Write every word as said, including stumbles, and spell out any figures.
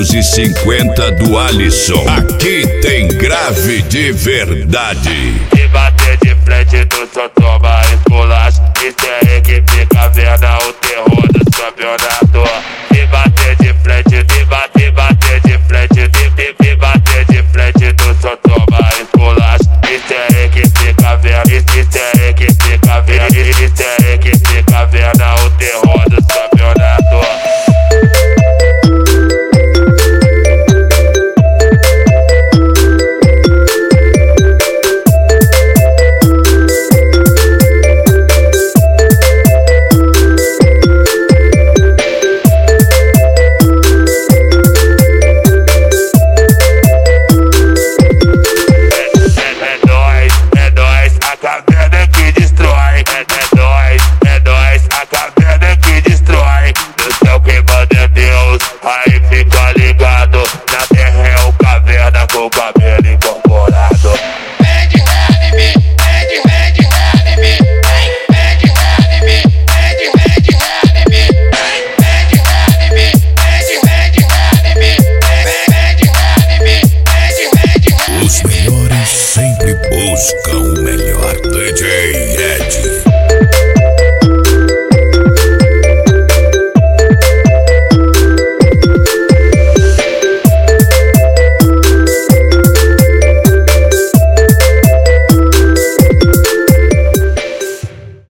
e cinquenta do Alisson. Aqui tem grave de verdade. Se bater de frente, tu só toma esculacho. Isso é que fica vendo o terror do campeonato.